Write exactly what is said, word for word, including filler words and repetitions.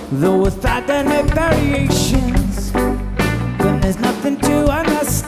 Though without any variations, then there's nothing to understand.